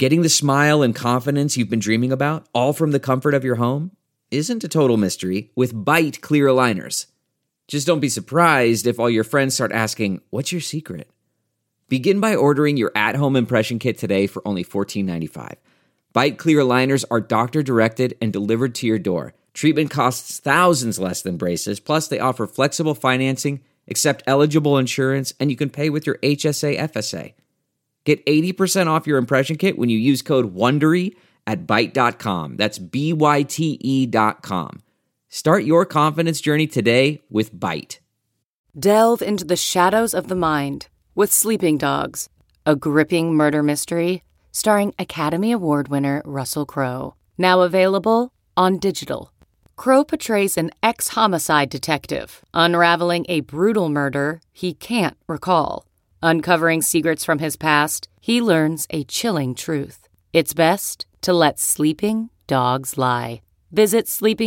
Getting the smile and confidence you've been dreaming about, all from the comfort of your home, isn't a total mystery with Byte clear aligners. Just don't be surprised if all your friends start asking, "What's your secret?" Begin by ordering your at-home impression kit today for only $14.95. Byte clear aligners are doctor-directed and delivered to your door. Treatment costs thousands less than braces, plus they offer flexible financing, accept eligible insurance, and you can pay with your HSA FSA. Get 80% off your impression kit when you use code WONDERY at Byte.com. That's BYTE.com. Start your confidence journey today with Byte. Delve into the shadows of the mind with Sleeping Dogs, a gripping murder mystery starring Academy Award winner Russell Crowe. Now available on digital. Crowe portrays an ex-homicide detective unraveling a brutal murder he can't recall. Uncovering secrets from his past, he learns a chilling truth. It's best to let sleeping dogs lie. Visit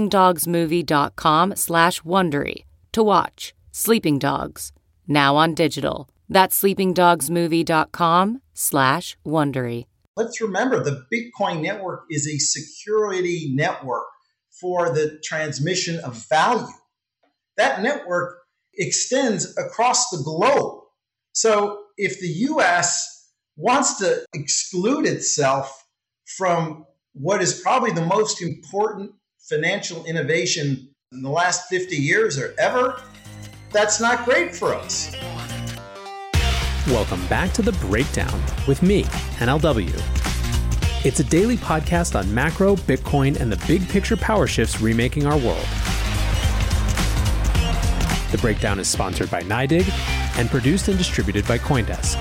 sleepingdogsmovie.com/Wondery to watch Sleeping Dogs, now on digital. That's sleepingdogsmovie.com/Wondery. Let's remember the Bitcoin network is a security network for the transmission of value. That network extends across the globe. So if the US wants to exclude itself from what is probably the most important financial innovation in the last 50 years or ever, that's not great for us. Welcome back to The Breakdown with me, NLW. It's a daily podcast on macro, Bitcoin, and the big picture power shifts remaking our world. The Breakdown is sponsored by NYDIG and produced and distributed by CoinDesk.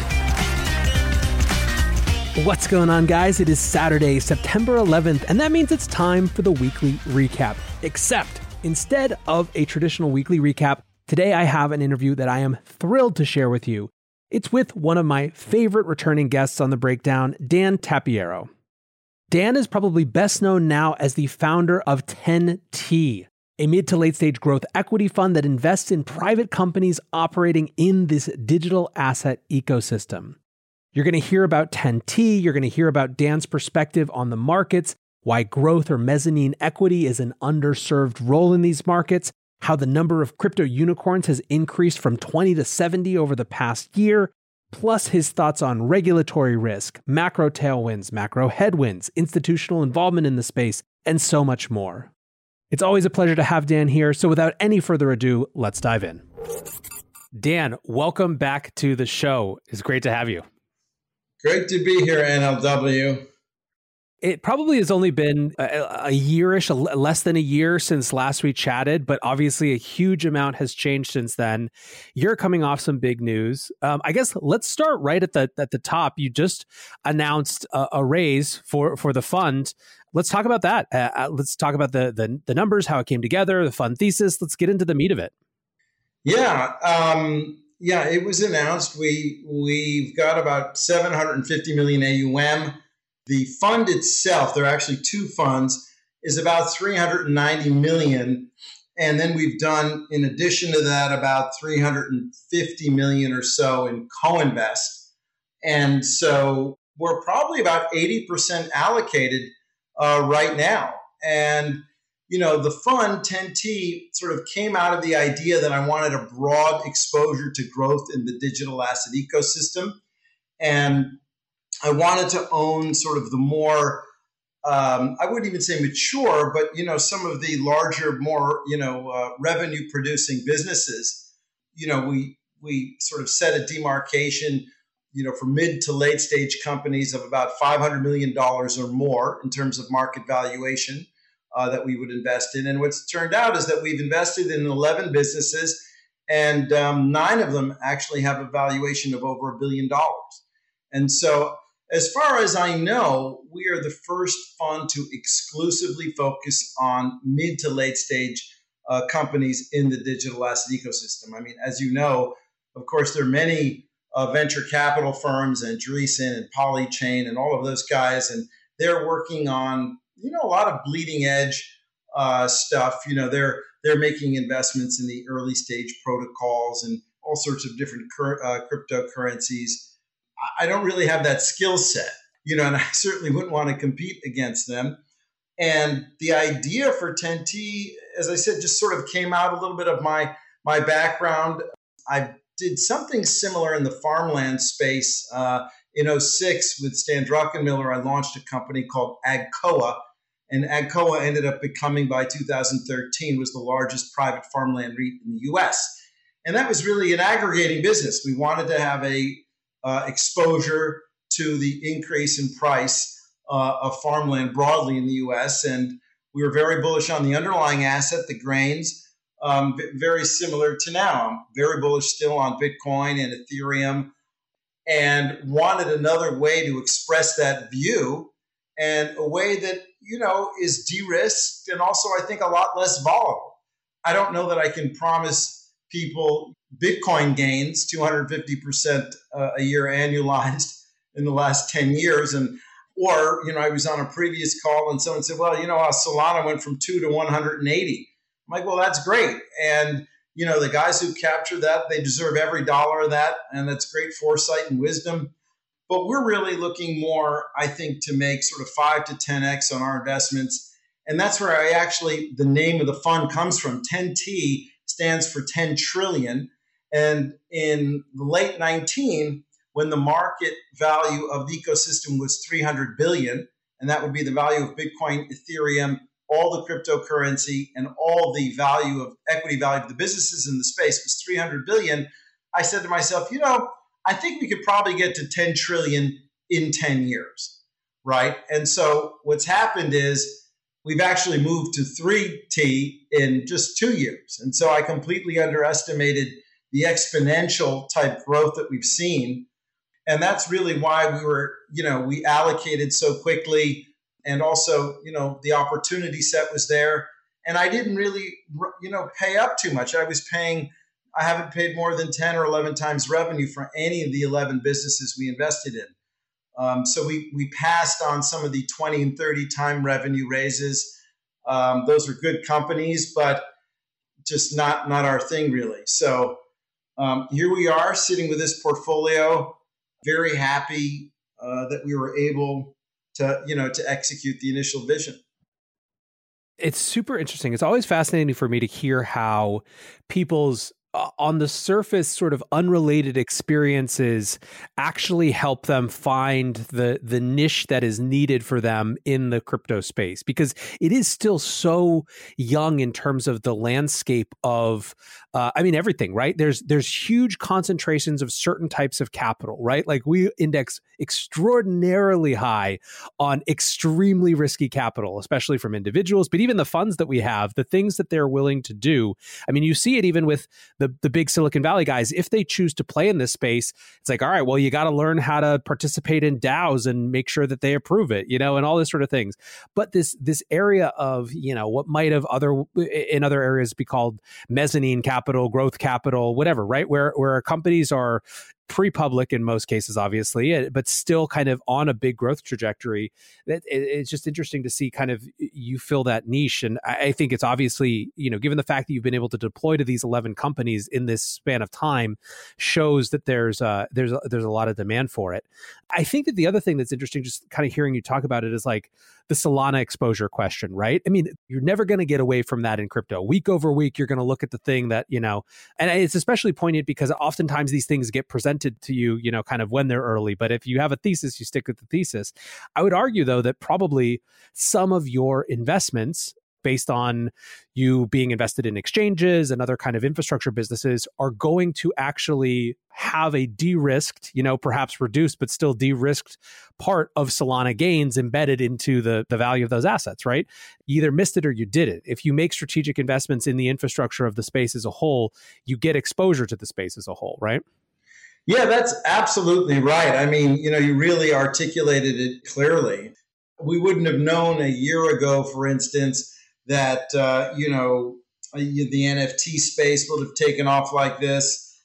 What's going on, guys? It is Saturday, September 11th, and that means it's time for the weekly recap. Except, instead of a traditional weekly recap, today I have an interview that I am thrilled to share with you. It's with one of my favorite returning guests on The Breakdown, Dan Tapiero. Dan is probably best known now as the founder of 10T, a mid to late stage growth equity fund that invests in private companies operating in this digital asset ecosystem. You're going to hear about 10T, you're going to hear about Dan's perspective on the markets, why growth or mezzanine equity is an underserved role in these markets, how the number of crypto unicorns has increased from 20 to 70 over the past year, plus his thoughts on regulatory risk, macro tailwinds, macro headwinds, institutional involvement in the space, and so much more. It's always a pleasure to have Dan here, so without any further ado, let's dive in. Dan, welcome back to the show. It's great to have you. Great to be here, NLW. It probably has only been a yearish, less than a year since last we chatted, but obviously a huge amount has changed since then. You're coming off some big news. I guess let's start right at the top. You just announced a raise for the fund. Let's talk about that. Let's talk about the numbers, how it came together, the fund thesis. Let's get into the meat of it. Yeah, it was announced. We've got about 750 million AUM. The fund itself, there are actually two funds, is about 390 million. And then we've done, in addition to that, about 350 million or so in co-invest. And so we're probably about 80% allocated right now. And, you know, the fund, 10T, sort of came out of the idea that I wanted a broad exposure to growth in the digital asset ecosystem. And I wanted to own sort of the more, I wouldn't even say mature, but, you know, some of the larger, more, revenue producing businesses. You know, we sort of set a demarcation, for mid to late stage companies of about $500 million or more in terms of market valuation that we would invest in. And what's turned out is that we've invested in 11 businesses, and 9 of them actually have a valuation of over $1 billion. And so, as far as I know, we are the first fund to exclusively focus on mid to late stage companies in the digital asset ecosystem. I mean, as you know, of course, there are many venture capital firms, and Andreessen and Polychain and all of those guys, and they're working on, a lot of bleeding edge stuff. They're making investments in the early stage protocols and all sorts of different cryptocurrencies. I don't really have that skill set. and I certainly wouldn't want to compete against them. And the idea for 10T, as I said, just sort of came out a little bit of my background. I did something similar in the farmland space. In 2006 with Stan Druckenmiller, I launched a company called AGCOA. And AGCOA ended up becoming, by 2013, was the largest private farmland REIT in the U.S. And that was really an aggregating business. We wanted to have a exposure to the increase in price of farmland broadly in the U.S. And we were very bullish on the underlying asset, the grains, very similar to now. I'm very bullish still on Bitcoin and Ethereum, and wanted another way to express that view, and a way that, is de-risked and also, I think, a lot less volatile. I don't know that I can promise people Bitcoin gains, 250% a year annualized in the last 10 years. Or I was on a previous call and someone said, well, Solana went from 2 to 180. I'm like, well, that's great. And, the guys who capture that, they deserve every dollar of that. And that's great foresight and wisdom. But we're really looking more, I think, to make sort of 5 to 10x on our investments. And that's where the name of the fund comes from. 10T stands for 10 trillion. And in the late 19, when the market value of the ecosystem was 300 billion, and that would be the value of Bitcoin, Ethereum, all the cryptocurrency, and all the equity value of the businesses in the space was 300 billion, I said to myself, I think we could probably get to 10 trillion in 10 years, right? And so what's happened is we've actually moved to 3T in just 2 years. And so I completely underestimated the exponential type growth that we've seen. And that's really why we allocated so quickly. And also, the opportunity set was there. And I didn't really, pay up too much. I haven't paid more than 10 or 11 times revenue for any of the 11 businesses we invested in. So we passed on some of the 20 and 30 time revenue raises. Those are good companies, but just not our thing really. So here we are sitting with this portfolio, very happy that we were able to execute the initial vision. It's super interesting. It's always fascinating for me to hear how people's on the surface sort of unrelated experiences actually help them find the niche that is needed for them in the crypto space, because it is still so young in terms of the landscape of everything, right? There's huge concentrations of certain types of capital, right? Like we index extraordinarily high on extremely risky capital, especially from individuals, but even the funds that we have, the things that they're willing to do. You see it even with the big Silicon Valley guys. If they choose to play in this space, it's like, all right, well, you got to learn how to participate in DAOs and make sure that they approve it, and all this sort of things. But this area of, what might have in other areas be called mezzanine capital, growth capital, whatever, right? Where companies are pre-public in most cases, obviously, but still kind of on a big growth trajectory. It's just interesting to see kind of you fill that niche. And I think it's obviously, given the fact that you've been able to deploy to these 11 companies in this span of time, shows that there's a lot of demand for it. I think that the other thing that's interesting, just kind of hearing you talk about it, is like the Solana exposure question, right? You're never going to get away from that in crypto. Week over week, you're going to look at the thing that, and it's especially poignant because oftentimes these things get presented to you, kind of when they're early. But if you have a thesis, you stick with the thesis. I would argue, though, that probably some of your investments, based on you being invested in exchanges and other kind of infrastructure businesses, are going to actually have a de-risked, perhaps reduced, but still de-risked part of Solana gains embedded into the value of those assets, right? You either missed it or you did it. If you make strategic investments in the infrastructure of the space as a whole, you get exposure to the space as a whole, right? Yeah, that's absolutely right. You really articulated it clearly. We wouldn't have known a year ago, for instance, that, the NFT space would have taken off like this.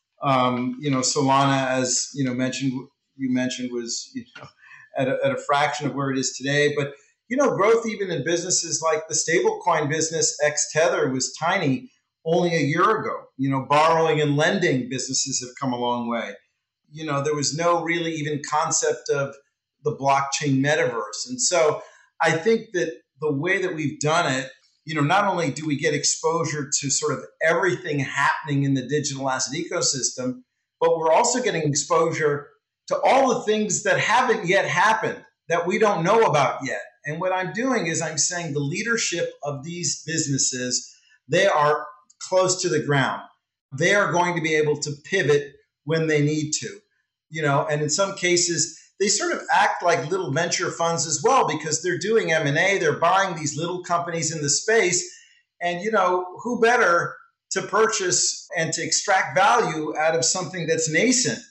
Solana, as you mentioned was, at a fraction of where it is today. But, growth even in businesses like the stablecoin business, Tether, was tiny only a year ago. Borrowing and lending businesses have come a long way. There was no really even concept of the blockchain metaverse. And so I think that the way that we've done it, not only do we get exposure to sort of everything happening in the digital asset ecosystem, but we're also getting exposure to all the things that haven't yet happened that we don't know about yet. And what I'm doing is I'm saying the leadership of these businesses, they are close to the ground. They are going to be able to pivot when they need to, and in some cases, they sort of act like little venture funds as well, because they're doing M&A, they're buying these little companies in the space. And, who better to purchase and to extract value out of something that's nascent?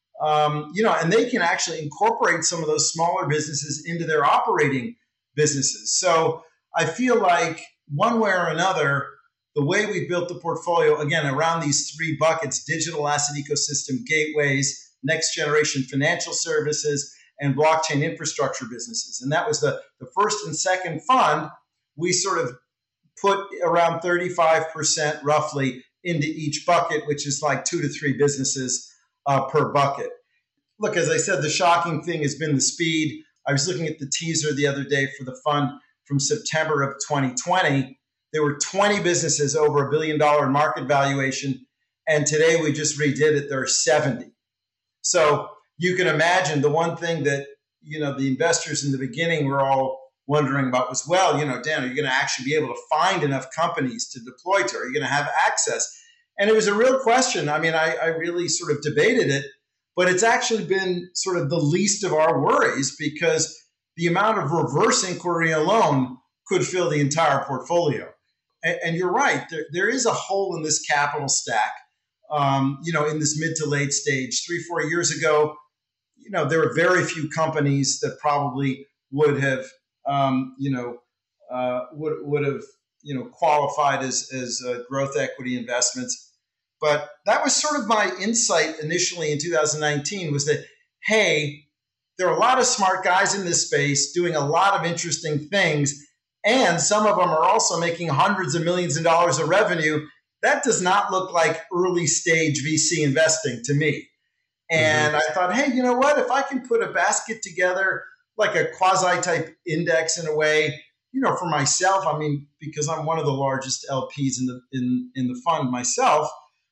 And they can actually incorporate some of those smaller businesses into their operating businesses. So I feel like one way or another, the way we built the portfolio, again, around these three buckets: digital asset ecosystem gateways, next generation financial services, and blockchain infrastructure businesses. And that was the first and second fund. We sort of put around 35% roughly into each bucket, which is like 2 to 3 businesses per bucket. Look, as I said, the shocking thing has been the speed. I was looking at the teaser the other day for the fund from September of 2020. There were 20 businesses over $1 billion in market valuation. And today we just redid it. There are 70. So you can imagine the one thing that, the investors in the beginning were all wondering about was, well, Dan, are you going to actually be able to find enough companies to deploy to? Are you going to have access? And it was a real question. I mean, I really sort of debated it, but it's actually been sort of the least of our worries, because the amount of reverse inquiry alone could fill the entire portfolio. And you're right, there is a hole in this capital stack, in this mid to late stage. 3-4 years ago, there were very few companies that probably would have, qualified as growth equity investments. But that was sort of my insight initially in 2019, was that, hey, there are a lot of smart guys in this space doing a lot of interesting things, and some of them are also making hundreds of millions of dollars of revenue. That does not look like early stage VC investing to me. And I thought, hey, you know what? If I can put a basket together, like a quasi type index in a way, for myself, I mean, because I'm one of the largest LPs in the fund myself,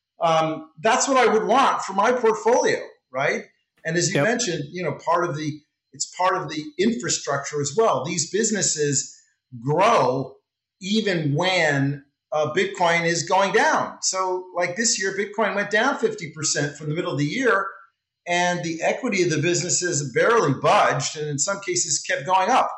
that's what I would want for my portfolio, right? And as you mentioned, it's part of the infrastructure as well. These businesses grow even when Bitcoin is going down. So like this year, Bitcoin went down 50% from the middle of the year, and the equity of the businesses barely budged, and in some cases kept going up.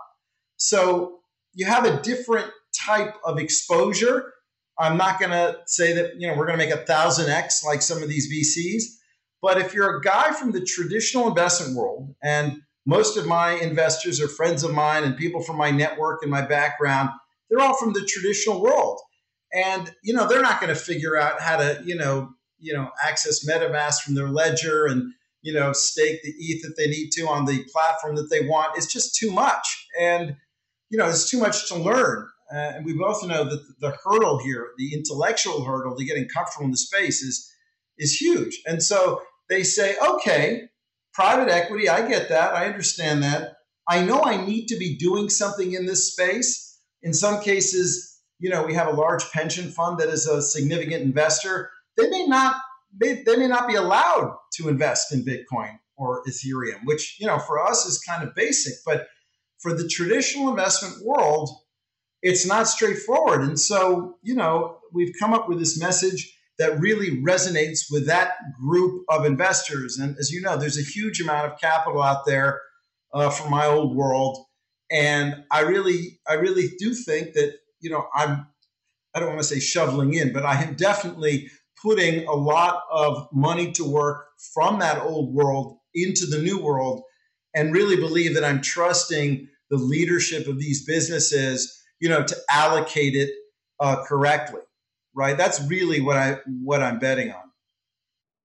So you have a different type of exposure. I'm not going to say that, we're going to make 1,000x like some of these VCs, but if you're a guy from the traditional investment world, and most of my investors are friends of mine and people from my network and my background, they're all from the traditional world. And, they're not going to figure out how to, access MetaMask from their ledger and, stake the ETH that they need to on the platform that they want. It's just too much. And, it's too much to learn. And we both know that the hurdle here, the intellectual hurdle to getting comfortable in the space is huge. And so they say, okay, private equity, I get that. I understand that. I know I need to be doing something in this space. In some cases, we have a large pension fund that is a significant investor. They may not be allowed to invest in Bitcoin or Ethereum, which, for us is kind of basic. But for the traditional investment world, it's not straightforward. And so, we've come up with this message that really resonates with that group of investors. And as you know, there's a huge amount of capital out there for my old world. And I really do think that, I don't want to say shoveling in, but I am definitely putting a lot of money to work from that old world into the new world, and really believe that I'm trusting the leadership of these businesses, to allocate it correctly, right? That's really what I'm betting on.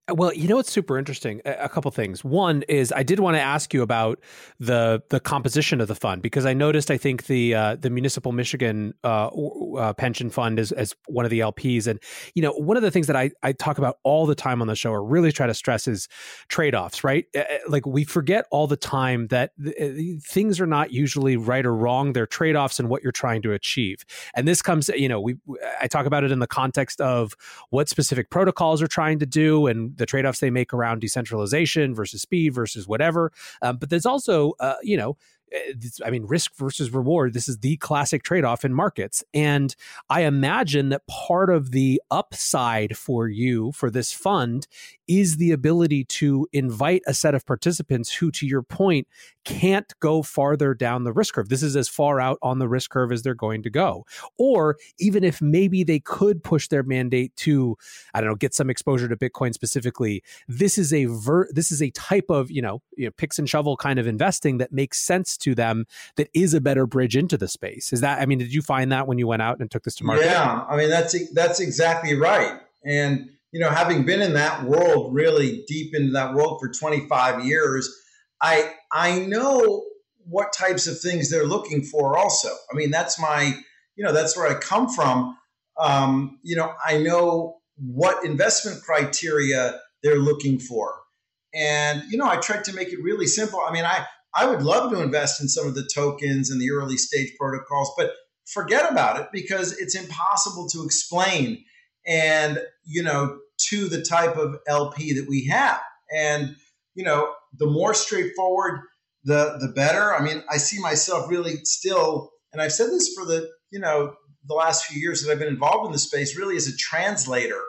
Well, what's super interesting? A couple things. One is I did want to ask you about the composition of the fund, because I noticed, I think the Municipal Michigan pension fund is as one of the LPs. And, one of the things that I talk about all the time on the show, or really try to stress, is trade-offs, right? Like, we forget all the time that things are not usually right or wrong. They're trade-offs in what you're trying to achieve. And this comes, I talk about it in the context of what specific protocols are trying to do and the trade-offs they make around decentralization versus speed versus whatever. But there's also, risk versus reward. This is the classic trade-off in markets. And I imagine that part of the upside for you, for this fund, is the ability to invite a set of participants who, to your point, can't go farther down the risk curve. This is as far out on the risk curve as they're going to go. Or even if maybe they could push their mandate to, get some exposure to Bitcoin specifically, this is a type of, picks and shovel kind of investing that makes sense to them, that is a better bridge into the space. Is that, did you find that when you went out and took this to market? Yeah, that's exactly right. And having been in that world, really deep into that world for 25 years, I know what types of things they're looking for also. That's that's where I come from. I know what investment criteria they're looking for. And, I tried to make it really simple. I would love to invest in some of the tokens and the early stage protocols, but forget about it, because it's impossible to explain and, to the type of LP that we have. And, the more straightforward, the better. I see myself really still, and I've said this for the last few years that I've been involved in the space, really as a translator,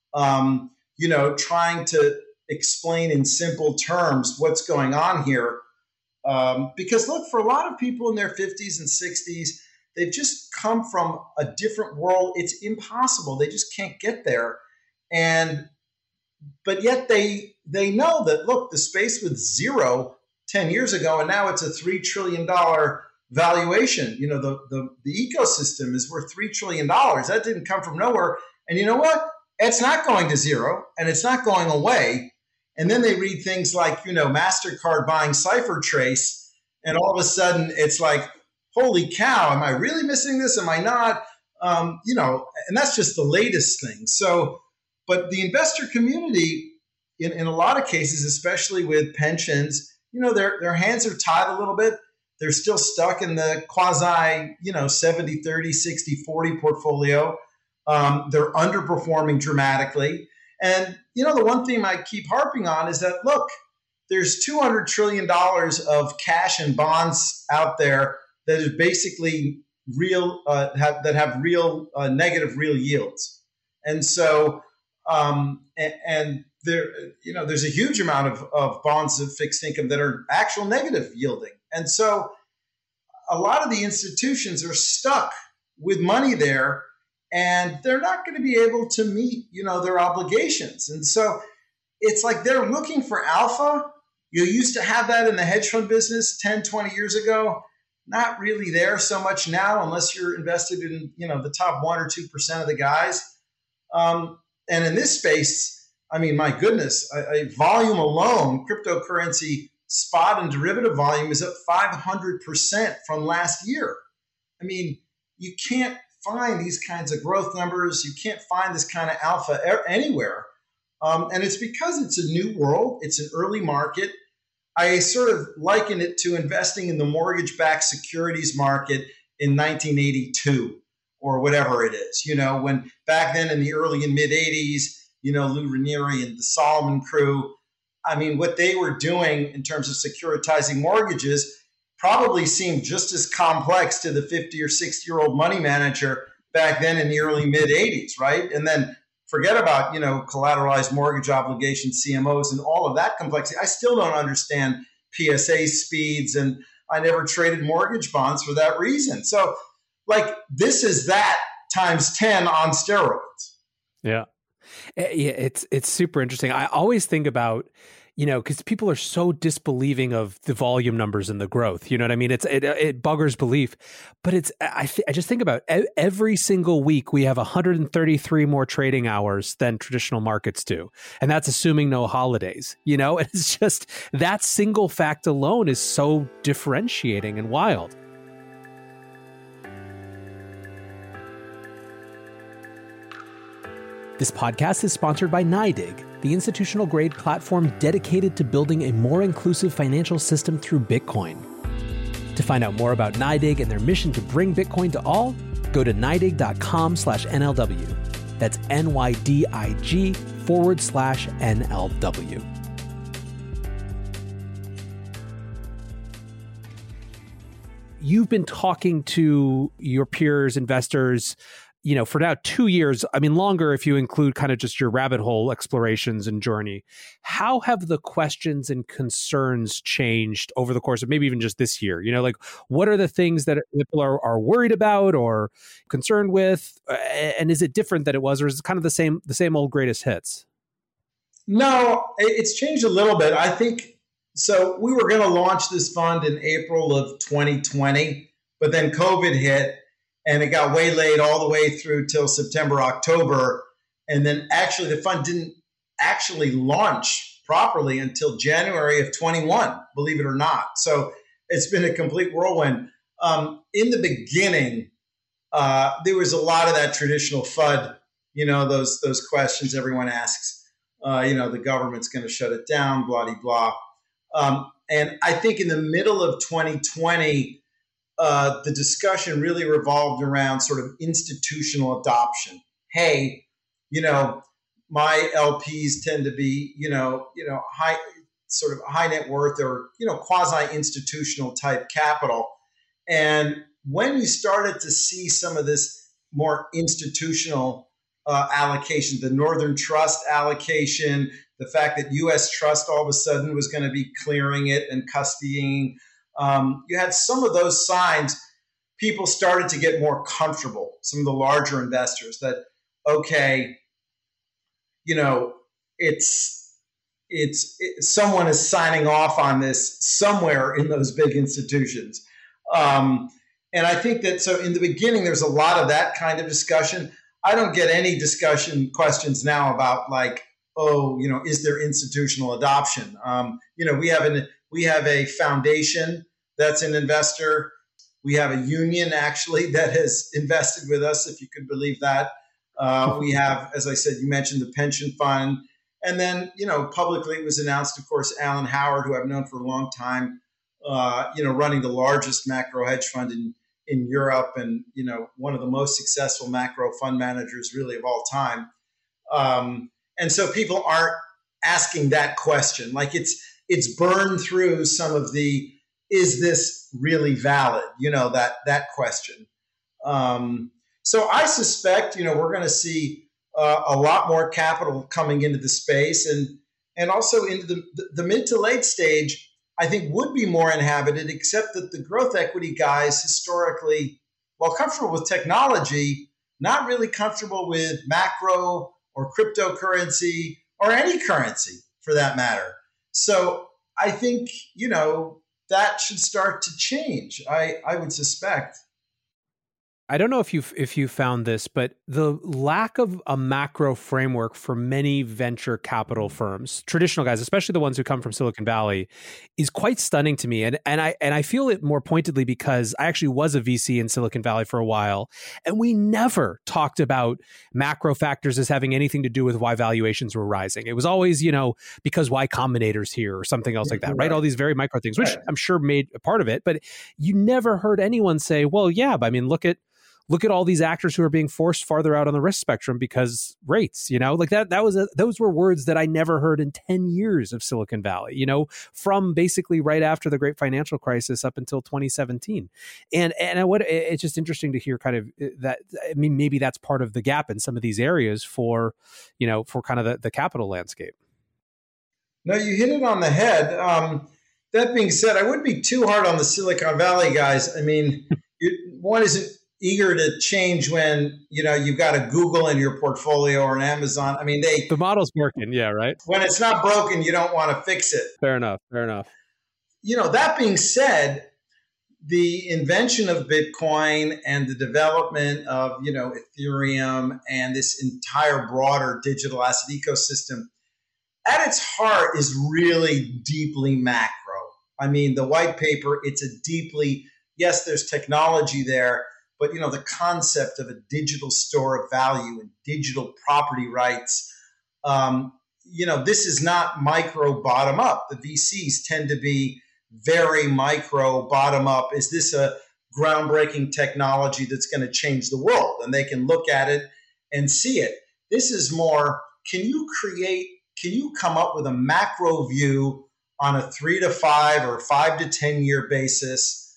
trying to explain in simple terms what's going on here. Because look, for a lot of people in their 50s and 60s, they've just come from a different world. It's impossible. They just can't get there. But yet they know that, look, the space was zero 10 years ago, and now it's a $3 trillion valuation. The ecosystem is worth $3 trillion. That didn't come from nowhere. And you know what? It's not going to zero, and it's not going away. And then they read things like, MasterCard buying CipherTrace, and all of a sudden it's like, holy cow, am I really missing this? Am I not? And that's just the latest thing. So, but the investor community, in a lot of cases, especially with pensions, their hands are tied a little bit. They're still stuck in the quasi, 70-30, 60-40 portfolio. They're underperforming dramatically. And, the one theme I keep harping on is that, look, there's $200 trillion of cash and bonds out there that is basically real, that have real negative real yields. And so, and there, there's a huge amount of bonds of fixed income that are actual negative yielding. And so a lot of the institutions are stuck with money there, and they're not going to be able to meet, their obligations. And so it's like they're looking for alpha. You used to have that in the hedge fund business 10, 20 years ago. Not really there so much now, unless you're invested in, the top 1 or 2% of the guys. And in this space, my goodness, volume alone, cryptocurrency spot and derivative volume is up 500% from last year. You can't find these kinds of growth numbers. You can't find this kind of alpha anywhere. And it's because it's a new world. It's an early market. I sort of liken it to investing in the mortgage-backed securities market in 1982 or whatever it is. When back then in the early and mid 80s, Lou Ranieri and the Solomon crew, what they were doing in terms of securitizing mortgages probably seemed just as complex to the 50 or 60-year-old money manager back then in the early mid 80s, right? And then forget about, collateralized mortgage obligations, CMOs, and all of that complexity. I still don't understand PSA speeds, and I never traded mortgage bonds for that reason. So, this is that times 10 on steroids. Yeah. It's super interesting. I always think about, because people are so disbelieving of the volume numbers and the growth. You know what I mean? It buggers belief, but I just think about every single week we have 133 more trading hours than traditional markets do, and that's assuming no holidays. And it's just that single fact alone is so differentiating and wild. This podcast is sponsored by NYDIG, the institutional-grade platform dedicated to building a more inclusive financial system through Bitcoin. To find out more about NYDIG and their mission to bring Bitcoin to all, go to NYDIG.com/NLW. That's NYDIG/NLW. You've been talking to your peers, investors, for now 2 years, longer if you include kind of just your rabbit hole explorations and journey. How have the questions and concerns changed over the course of maybe even just this year? What are the things that people are worried about or concerned with? And is it different than it was, or is it kind of the same old greatest hits? No, it's changed a little bit. I think, so we were going to launch this fund in April of 2020, but then COVID hit. And it got waylaid all the way through till September, October. And then actually the fund didn't actually launch properly until January of 21, believe it or not. So it's been a complete whirlwind. In the beginning, there was a lot of that traditional FUD, those questions everyone asks, the government's going to shut it down, blah, blah, blah. And I think in the middle of 2020, the discussion really revolved around sort of institutional adoption. Hey, my LPs tend to be, high, sort of high net worth or, quasi-institutional type capital. And when you started to see some of this more institutional allocation, the Northern Trust allocation, the fact that U.S. Trust all of a sudden was going to be clearing it and custodying, you had some of those signs. People started to get more comfortable, some of the larger investors, that, okay, it's someone is signing off on this somewhere in those big institutions. And I think that, so in the beginning, there's a lot of that kind of discussion. I don't get any questions now about is there institutional adoption? We have a foundation that's an investor. We have a union, actually, that has invested with us, if you could believe that. We have, as I said, you mentioned the pension fund. And then, publicly it was announced, of course, Alan Howard, who I've known for a long time, running the largest macro hedge fund in Europe and, one of the most successful macro fund managers really of all time. And so people aren't asking that question. It's burned through some of the, is this really valid? That question. So I suspect, we're going to see a lot more capital coming into the space and also into the mid to late stage, I think would be more inhabited, except that the growth equity guys historically, while comfortable with technology, not really comfortable with macro or cryptocurrency or any currency for that matter. So I think, that should start to change, I would suspect. I don't know if you found this, but the lack of a macro framework for many venture capital firms, traditional guys, especially the ones who come from Silicon Valley, is quite stunning to me. And I feel it more pointedly because I actually was a VC in Silicon Valley for a while, and we never talked about macro factors as having anything to do with why valuations were rising. It was always, because Y Combinator's here or something else like that, right? All these very micro things, which I'm sure made a part of it, but you never heard anyone say, well, yeah, but look at all these actors who are being forced farther out on the risk spectrum because rates, those were words that I never heard in 10 years of Silicon Valley, from basically right after the great financial crisis up until 2017. And it's just interesting to hear kind of that. Maybe that's part of the gap in some of these areas for kind of the capital landscape. No, you hit it on the head. That being said, I wouldn't be too hard on the Silicon Valley guys. One isn't eager to change when, you've got a Google in your portfolio or an Amazon. I mean, the model's working. Yeah. Right. When it's not broken, you don't want to fix it. Fair enough. That being said, the invention of Bitcoin and the development of, Ethereum and this entire broader digital asset ecosystem at its heart is really deeply macro. I mean, the white paper, it's a deeply, yes, there's technology there, but, the concept of a digital store of value and digital property rights, this is not micro bottom up. The VCs tend to be very micro bottom up. Is this a groundbreaking technology that's going to change the world? And they can look at it and see it. This is more, can you come up with a macro view on a 3 to 5 or 5 to 10 year basis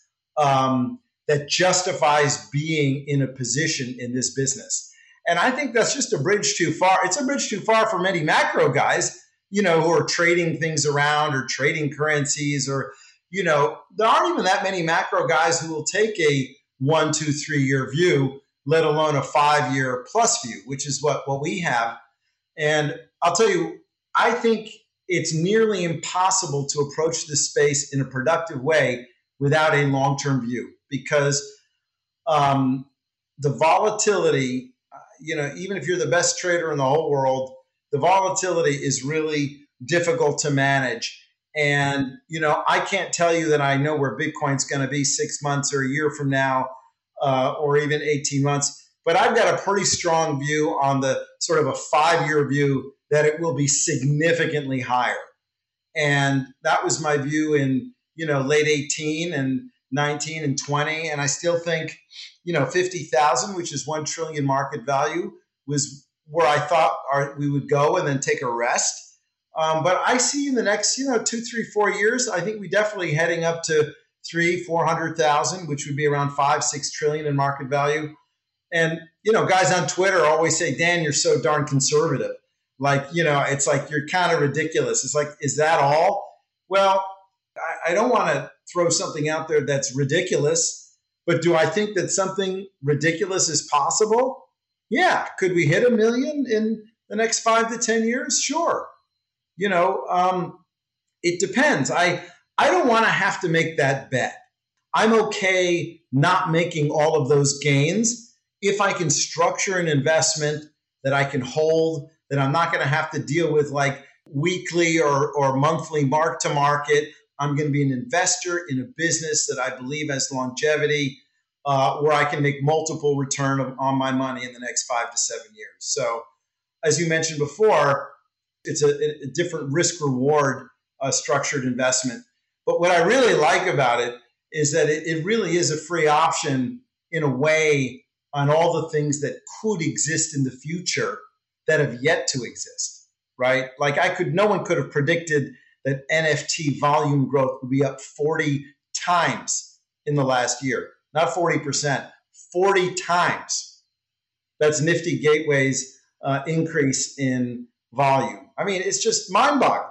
that justifies being in a position in this business? And I think that's just a bridge too far. It's a bridge too far for many macro guys, who are trading things around or trading currencies, or, there aren't even that many macro guys who will take a 1, 2, 3 year view, let alone a 5 year plus view, which is what we have. And I'll tell you, I think it's nearly impossible to approach this space in a productive way without a long-term view, because the volatility, even if you're the best trader in the whole world, the volatility is really difficult to manage. And, I can't tell you that I know where Bitcoin's going to be 6 months or a year from now, or even 18 months. But I've got a pretty strong view on the sort of a 5 year view that it will be significantly higher. And that was my view in, late 18 and 19 and 20. And I still think, 50,000, which is 1 trillion market value, was where I thought we would go and then take a rest. But I see in the next, 2, 3, 4 years, I think we definitely heading up to 300,000-400,000, which would be around 5-6 trillion in market value. And, guys on Twitter always say, Dan, you're so darn conservative. Like, it's like, you're kind of ridiculous. It's like, is that all? Well, I don't want to throw something out there that's ridiculous, but do I think that something ridiculous is possible? Yeah. Could we hit 1 million in the next 5 to 10 years? Sure. It depends. I don't want to have to make that bet. I'm okay not making all of those gains if I can structure an investment that I can hold, that I'm not going to have to deal with like weekly or monthly mark to market. I'm going to be an investor in a business that I believe has longevity, where I can make multiple return on my money in the next 5 to 7 years. So as you mentioned before, it's a different risk reward structured investment. But what I really like about it is that it really is a free option in a way on all the things that could exist in the future that have yet to exist, right? Like no one could have predicted that NFT volume growth would be up 40 times in the last year. Not 40%, 40 times. That's Nifty Gateway's increase in volume. I mean, it's just mind-boggling.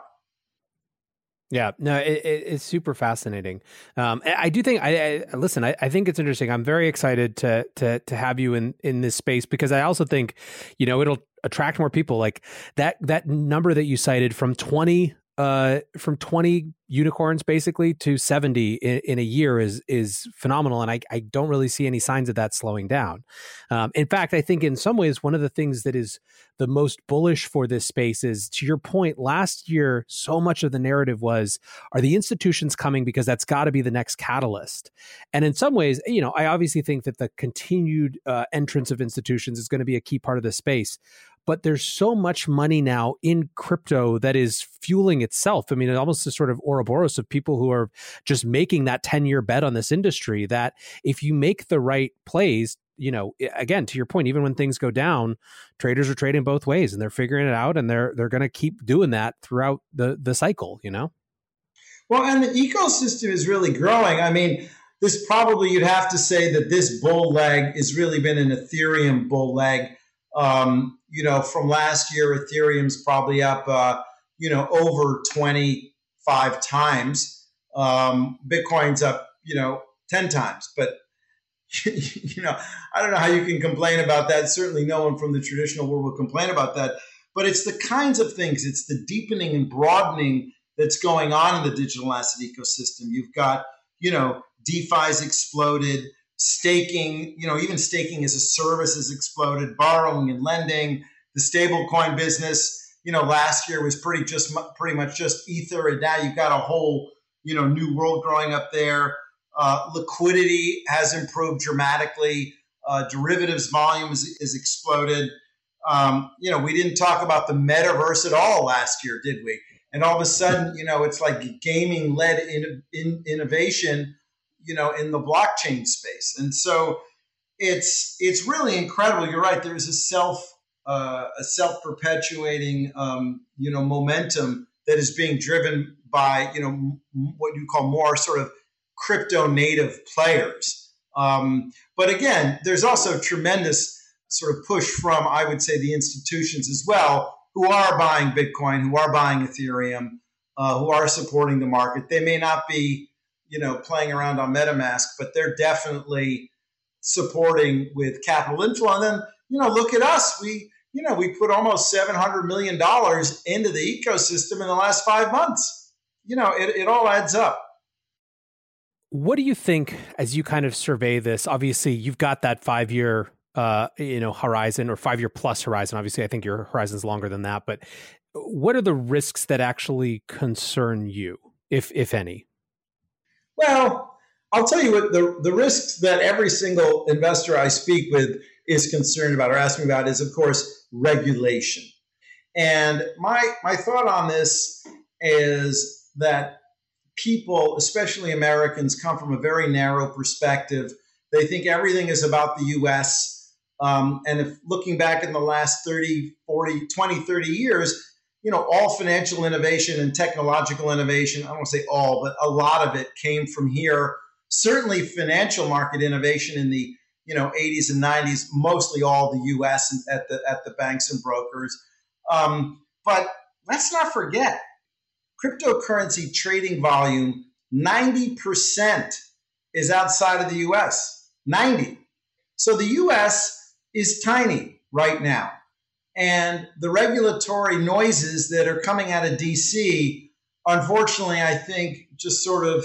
Yeah, no, it's super fascinating. I do think listen. I think it's interesting. I'm very excited to have you in this space, because I also think, it'll attract more people. Like that number that you cited from 20 unicorns basically to 70 in a year is phenomenal. And I don't really see any signs of that slowing down. In fact, I think in some ways, one of the things that is the most bullish for this space is, to your point, last year, so much of the narrative was, are the institutions coming? Because that's got to be the next catalyst. And in some ways, I obviously think that the continued entrance of institutions is going to be a key part of the space. But there's so much money now in crypto that is fueling itself. I mean, it almost is sort of Ouroboros of people who are just making that 10-year bet on this industry, that if you make the right plays, again, to your point, even when things go down, traders are trading both ways and they're figuring it out, and they're going to keep doing that throughout the cycle, Well, and the ecosystem is really growing. I mean, this probably, you'd have to say that this bull leg has really been an Ethereum bull leg. From last year, Ethereum's probably up, over 25 times. Bitcoin's up, 10 times. But I don't know how you can complain about that. Certainly no one from the traditional world will complain about that. But it's the kinds of things, it's the deepening and broadening that's going on in the digital asset ecosystem. You've got, DeFi's exploded, staking, even staking as a service has exploded, borrowing and lending, the stablecoin business, last year was pretty much just Ether. And now you've got a whole, new world growing up there. Liquidity has improved dramatically. Derivatives volume is exploded. We didn't talk about the metaverse at all last year, did we? And all of a sudden, it's like gaming-led innovation, in the blockchain space. And so it's really incredible. You're right. There's a self-perpetuating, momentum that is being driven by, what you call more sort of crypto native players. But again, there's also tremendous sort of push from, I would say, the institutions as well, who are buying Bitcoin, who are buying Ethereum, who are supporting the market. They may not be, playing around on MetaMask, but they're definitely supporting with capital inflow. And then, look at us. We put almost $700 million into the ecosystem in the last 5 months. It all adds up. What do you think as you kind of survey this? Obviously, you've got that 5-year horizon or 5-year plus horizon. Obviously, I think your horizon's longer than that. But what are the risks that actually concern you, if any? Well, I'll tell you what the risks that every single investor I speak with is concerned about or asking about is, of course, regulation. And my thought on this is that people, especially Americans, come from a very narrow perspective. They think everything is about the U.S. And if looking back in the last 30 years, all financial innovation and technological innovation, I don't want to say all, but a lot of it came from here. Certainly financial market innovation in the 80s and 90s, mostly all the U.S. at the banks and brokers. But let's not forget, cryptocurrency trading volume, 90% is outside of the U.S. 90. So the U.S. is tiny right now. And the regulatory noises that are coming out of D.C., unfortunately, I think just sort of,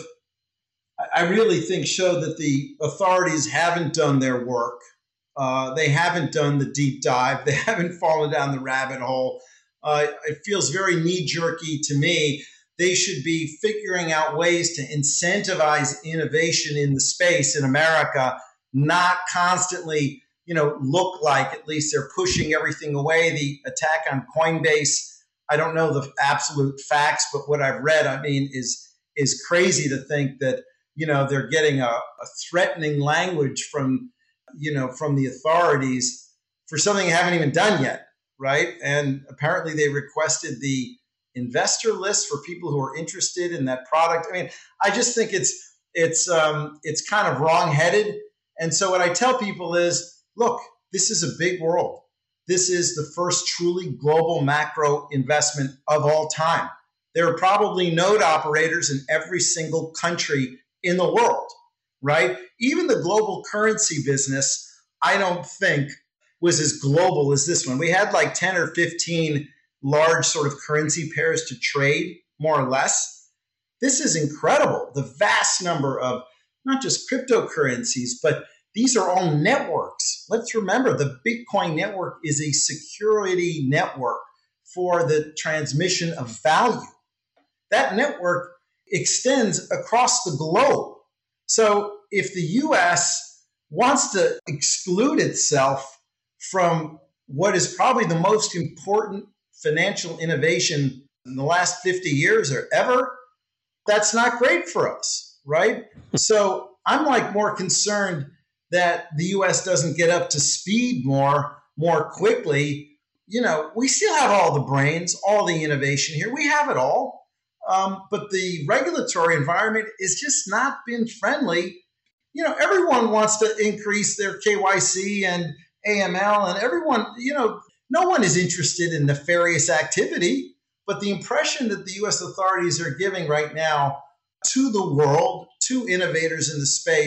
I really think show that the authorities haven't done their work. They haven't done the deep dive. They haven't fallen down the rabbit hole. It feels very knee-jerky to me. They should be figuring out ways to incentivize innovation in the space in America, not constantly, look like at least they're pushing everything away. The attack on Coinbase, I don't know the absolute facts, but what I've read, is crazy to think that, they're getting a threatening language from the authorities for something they haven't even done yet, right? And apparently they requested the investor list for people who are interested in that product. I just think it's kind of wrong-headed. And so what I tell people is, look, this is a big world. This is the first truly global macro investment of all time. There are probably node operators in every single country in the world, right? Even the global currency business, I don't think was as global as this one. We had like 10 or 15 large sort of currency pairs to trade, more or less. This is incredible. The vast number of not just cryptocurrencies, but these are all networks. Let's remember the Bitcoin network is a security network for the transmission of value. That network extends across the globe. So if the U.S. wants to exclude itself from what is probably the most important financial innovation in the last 50 years or ever, that's not great for us, right? So I'm more concerned that the U.S. doesn't get up to speed more quickly. We still have all the brains, all the innovation here. We have it all. But the regulatory environment has just not been friendly. Everyone wants to increase their KYC and AML, and everyone, no one is interested in nefarious activity. But the impression that the U.S. authorities are giving right now to the world, to innovators in the space,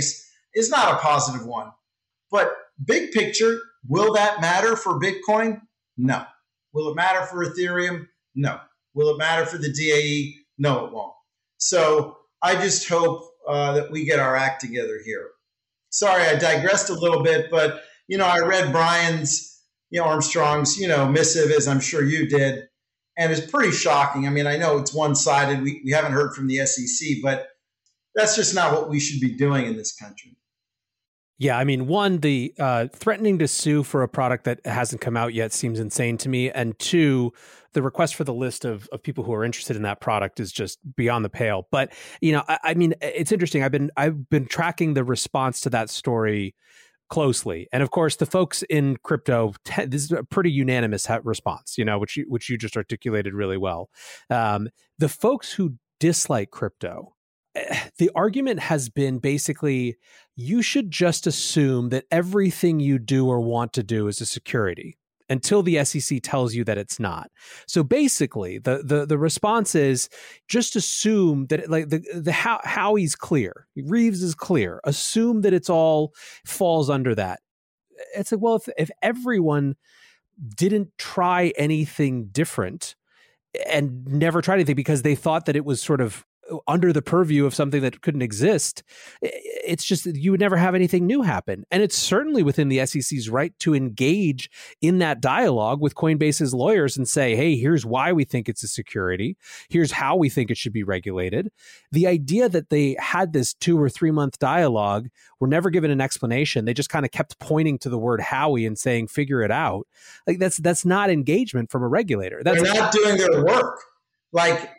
is not a positive one. But big picture, will that matter for Bitcoin? No. Will it matter for Ethereum? No. Will it matter for the DAE? No, it won't. So I just hope that we get our act together here. Sorry, I digressed a little bit, but, I read Brian's, Armstrong's, missive, as I'm sure you did, and it's pretty shocking. I mean, I know it's one-sided. We haven't heard from the SEC, but that's just not what we should be doing in this country. Yeah, I mean, one, the threatening to sue for a product that hasn't come out yet seems insane to me. And two, the request for the list of people who are interested in that product is just beyond the pale. But, I mean, it's interesting. I've been tracking the response to that story closely. And of course, the folks in crypto, this is a pretty unanimous response, which you just articulated really well. The folks who dislike crypto, the argument has been basically, you should just assume that everything you do or want to do is a security until the SEC tells you that it's not. So basically, the response is just assume that the Howey's clear, Reeves is clear. Assume that it's all falls under that. It's like, well, if everyone didn't try anything different and never tried anything because they thought that it was sort of under the purview of something that couldn't exist, it's just that you would never have anything new happen. And it's certainly within the SEC's right to engage in that dialogue with Coinbase's lawyers and say, hey, here's why we think it's a security. Here's how we think it should be regulated. The idea that they had this 2 or 3 month dialogue, were never given an explanation. They just kind of kept pointing to the word Howey and saying, figure it out. Like that's not engagement from a regulator. They're not doing their work. Like,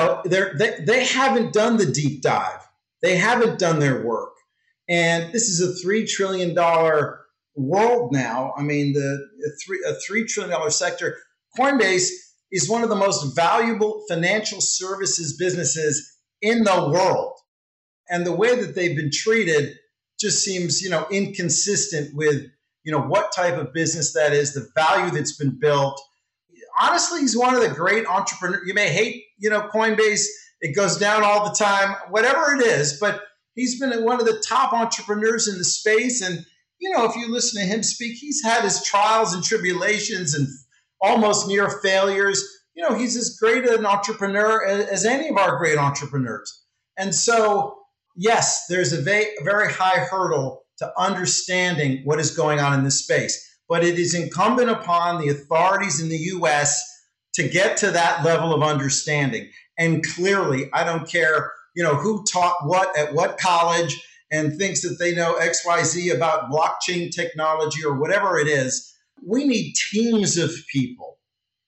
they haven't done the deep dive. They haven't done their work. And this is a $3 trillion world now. I mean, a $3 trillion sector. Coinbase is one of the most valuable financial services businesses in the world. And the way that they've been treated just seems, inconsistent with, what type of business that is, the value that's been built. Honestly, he's one of the great entrepreneurs. You may hate, Coinbase. It goes down all the time, whatever it is. But he's been one of the top entrepreneurs in the space. And, if you listen to him speak, he's had his trials and tribulations and almost near failures. He's as great an entrepreneur as any of our great entrepreneurs. And so, yes, there's a very high hurdle to understanding what is going on in this space. But it is incumbent upon the authorities in the U.S. to get to that level of understanding. And clearly, I don't care, who taught what at what college and thinks that they know XYZ about blockchain technology or whatever it is. We need teams of people.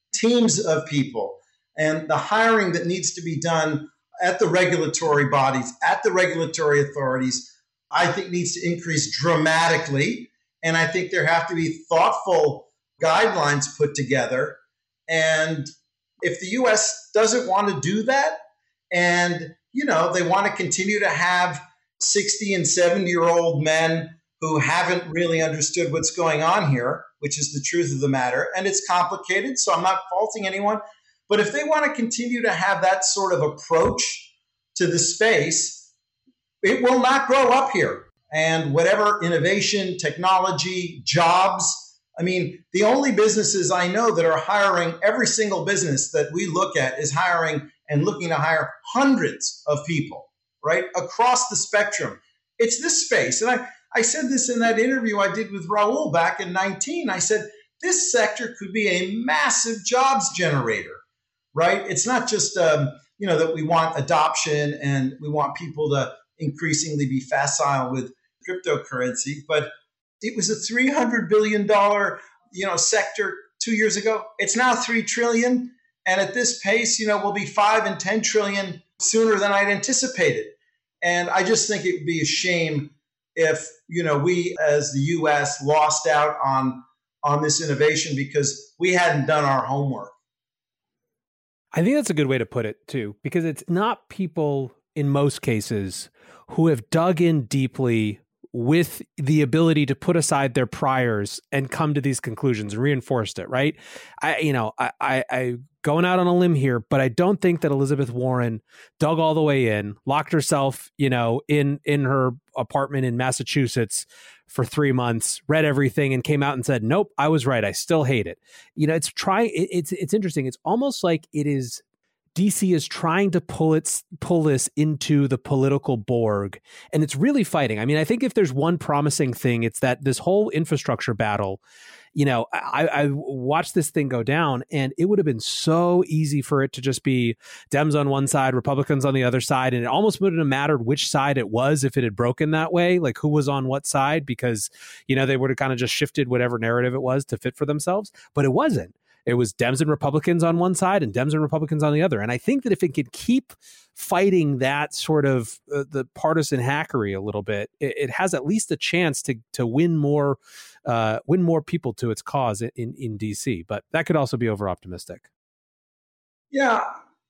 And the hiring that needs to be done at the regulatory bodies, at the regulatory authorities, I think needs to increase dramatically. And I think there have to be thoughtful guidelines put together. And if the U.S. doesn't want to do that, and, they want to continue to have 60 and 70-year-old men who haven't really understood what's going on here, which is the truth of the matter, and it's complicated, so I'm not faulting anyone. But if they want to continue to have that sort of approach to the space, it will not grow up here. And whatever innovation, technology, jobs, I mean, the only businesses I know that are hiring, every single business that we look at is hiring and looking to hire hundreds of people, right, across the spectrum. It's this space. And I said this in that interview I did with Raul back in 2019. I said, this sector could be a massive jobs generator, right? It's not just, that we want adoption and we want people to increasingly be facile with cryptocurrency, but it was a $300 billion, sector 2 years ago. It's now $3 trillion. And at this pace, we'll be 5 and 10 trillion sooner than I'd anticipated. And I just think it would be a shame if, we as the U.S. lost out on this innovation because we hadn't done our homework. I think that's a good way to put it too, because it's not people in most cases who have dug in deeply with the ability to put aside their priors and come to these conclusions and reinforced it, right? I going out on a limb here, but I don't think that Elizabeth Warren dug all the way in, locked herself, in her apartment in Massachusetts for 3 months, read everything and came out and said, nope, I was right. I still hate it. It's interesting. It's almost like DC is trying to pull this into the political Borg, and it's really fighting. I mean, I think if there's one promising thing, it's that this whole infrastructure battle, I watched this thing go down, and it would have been so easy for it to just be Dems on one side, Republicans on the other side, and it almost wouldn't have mattered which side it was if it had broken that way, like who was on what side, because, they would have kind of just shifted whatever narrative it was to fit for themselves, but it wasn't. It was Dems and Republicans on one side and Dems and Republicans on the other. And I think that if it could keep fighting that sort of the partisan hackery a little bit, it has at least a chance to win more people to its cause in DC. But that could also be over optimistic. Yeah,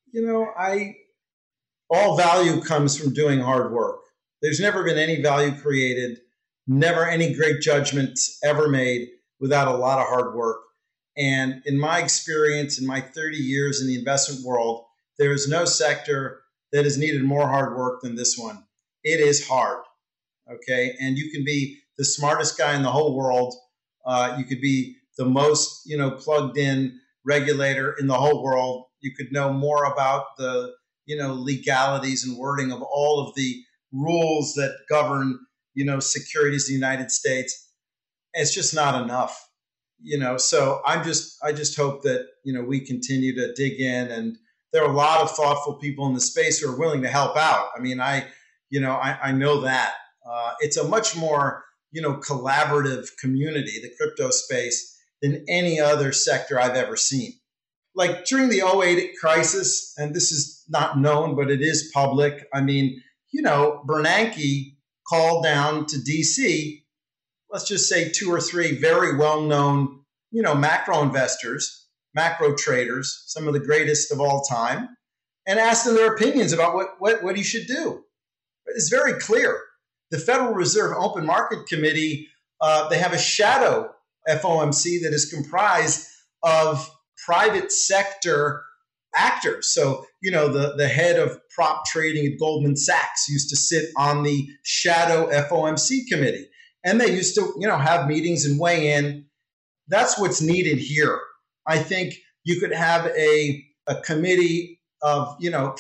all value comes from doing hard work. There's never been any value created, never any great judgments ever made without a lot of hard work. And in my experience, in my 30 years in the investment world, there is no sector that has needed more hard work than this one. It is hard, okay? And you can be the smartest guy in the whole world. You could be the most, plugged in regulator in the whole world. You could know more about the, legalities and wording of all of the rules that govern, securities in the United States. It's just not enough. So I just hope that, we continue to dig in, and there are a lot of thoughtful people in the space who are willing to help out. I mean, I know that it's a much more, collaborative community, the crypto space, than any other sector I've ever seen. Like during the 2008 crisis, and this is not known, but it is public. I mean, Bernanke called down to DC, let's just say 2 or 3 very well-known, macro investors, macro traders, some of the greatest of all time, and asked them their opinions about what he should do. It's very clear. The Federal Reserve Open Market Committee, they have a shadow FOMC that is comprised of private sector actors. So, the head of prop trading at Goldman Sachs used to sit on the shadow FOMC committee. And they used to, have meetings and weigh in. That's what's needed here. I think you could have a committee of,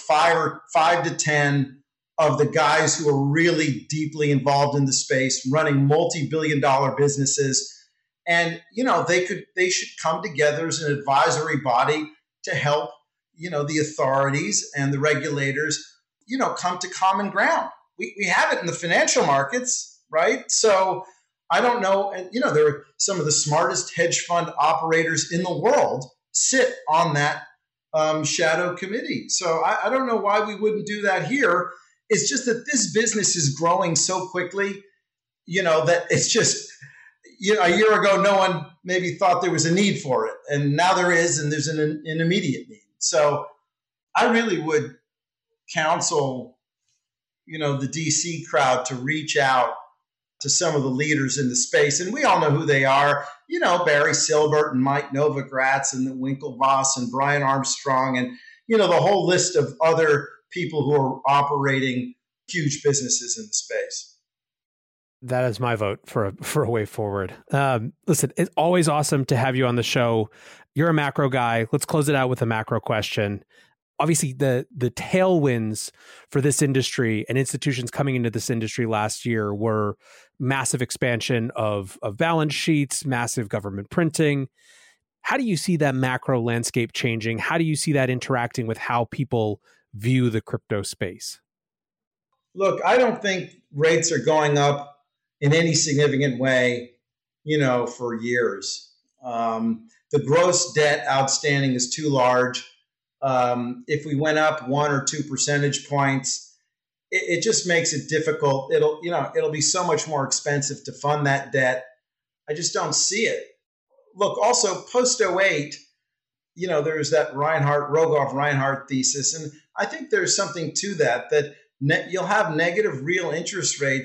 5 to 10 of the guys who are really deeply involved in the space, running multi-billion-dollar businesses. And, they should come together as an advisory body to help, the authorities and the regulators, come to common ground. We have it in the financial markets. Right. So I don't know. And, there are some of the smartest hedge fund operators in the world sit on that shadow committee. So I don't know why we wouldn't do that here. It's just that this business is growing so quickly, that it's just, a year ago, no one maybe thought there was a need for it. And now there is, and there's an immediate need. So I really would counsel, the DC crowd to reach out to some of the leaders in the space. And we all know who they are, Barry Silbert and Mike Novogratz and the Winklevoss and Brian Armstrong and, the whole list of other people who are operating huge businesses in the space. That is my vote for a way forward. Listen, it's always awesome to have you on the show. You're a macro guy. Let's close it out with a macro question. Obviously, the tailwinds for this industry and institutions coming into this industry last year were massive expansion of balance sheets, massive government printing. How do you see that macro landscape changing? How do you see that interacting with how people view the crypto space? Look, I don't think rates are going up in any significant way, for years. The gross debt outstanding is too large. If we went up 1 or 2 percentage points, it just makes it difficult. It'll be so much more expensive to fund that debt. I just don't see it. Look, also post 2008, there's that Rogoff-Reinhardt thesis. And I think there's something to that you'll have negative real interest rates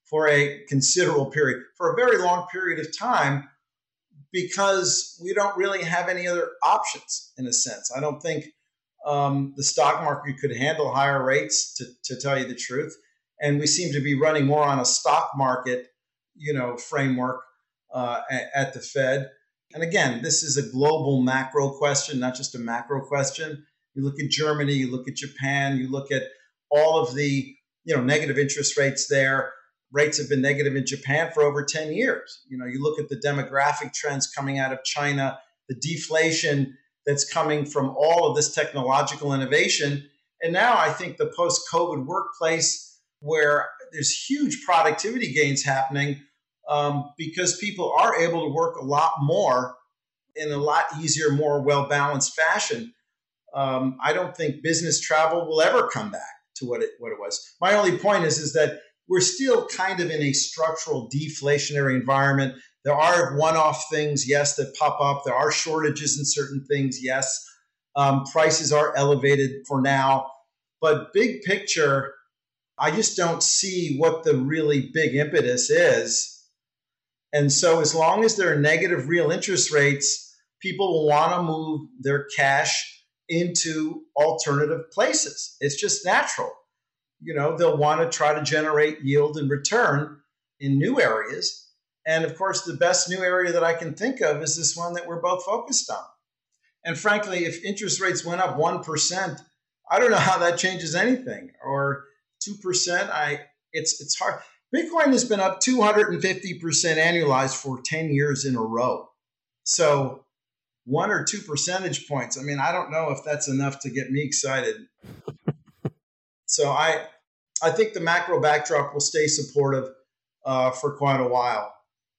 for a considerable period, for a very long period of time, because we don't really have any other options in a sense. I don't think the stock market could handle higher rates, to tell you the truth. And we seem to be running more on a stock market, framework at the Fed. And again, this is a global macro question, not just a macro question. You look at Germany, you look at Japan, you look at all of the negative interest rates there. Rates have been negative in Japan for over 10 years. You look at the demographic trends coming out of China, the deflation that's coming from all of this technological innovation. And now I think the post-COVID workplace, where there's huge productivity gains happening because people are able to work a lot more in a lot easier, more well-balanced fashion. I don't think business travel will ever come back to what it was. My only point is that we're still kind of in a structural deflationary environment. There are one-off things, yes, that pop up. There are shortages in certain things, yes. Prices are elevated for now. But big picture, I just don't see what the really big impetus is. And so as long as there are negative real interest rates, people will want to move their cash into alternative places. It's just natural. They'll want to try to generate yield and return in new areas. And of course, the best new area that I can think of is this one that we're both focused on. And frankly, if interest rates went up 1%, I don't know how that changes anything. Or 2%, it's hard. Bitcoin has been up 250% annualized for 10 years in a row. So 1 or 2 percentage points. I don't know if that's enough to get me excited. So I think the macro backdrop will stay supportive for quite a while.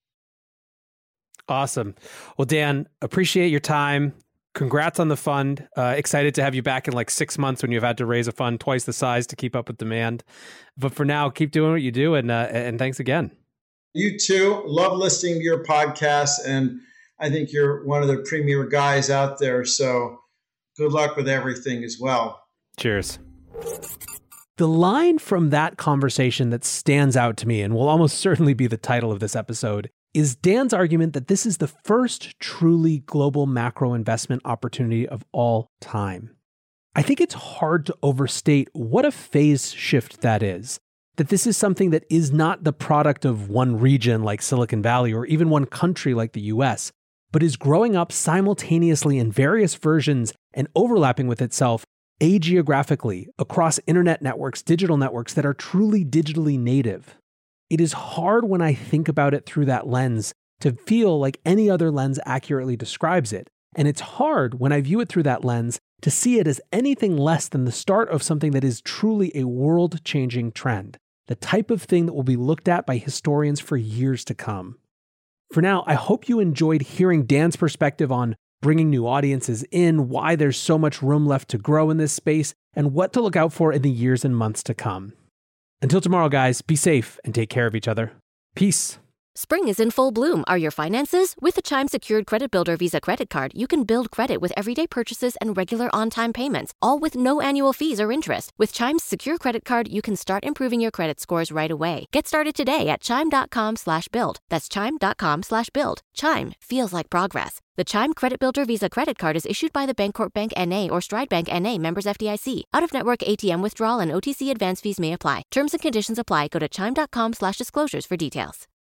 Awesome. Well, Dan, appreciate your time. Congrats on the fund. Excited to have you back in like 6 months when you've had to raise a fund twice the size to keep up with demand. But for now, keep doing what you do. And thanks again. You too. Love listening to your podcast. And I think you're one of the premier guys out there. So good luck with everything as well. Cheers. The line from that conversation that stands out to me, and will almost certainly be the title of this episode, is Dan's argument that this is the first truly global macro investment opportunity of all time. I think it's hard to overstate what a phase shift that is. That this is something that is not the product of one region like Silicon Valley or even one country like the US, but is growing up simultaneously in various versions and overlapping with itself agiographically across internet networks, digital networks that are truly digitally native. It is hard when I think about it through that lens to feel like any other lens accurately describes it. And it's hard when I view it through that lens to see it as anything less than the start of something that is truly a world-changing trend, the type of thing that will be looked at by historians for years to come. For now, I hope you enjoyed hearing Dan's perspective on bringing new audiences in, why there's so much room left to grow in this space, and what to look out for in the years and months to come. Until tomorrow, guys, be safe and take care of each other. Peace. Spring is in full bloom. Are your finances? With the Chime Secured Credit Builder Visa Credit Card, you can build credit with everyday purchases and regular on-time payments, all with no annual fees or interest. With Chime's Secure Credit Card, you can start improving your credit scores right away. Get started today at chime.com/build. That's chime.com/build. Chime feels like progress. The Chime Credit Builder Visa Credit Card is issued by the Bancorp Bank N.A. or Stride Bank N.A. members FDIC. Out-of-network ATM withdrawal and OTC advance fees may apply. Terms and conditions apply. Go to chime.com/disclosures for details.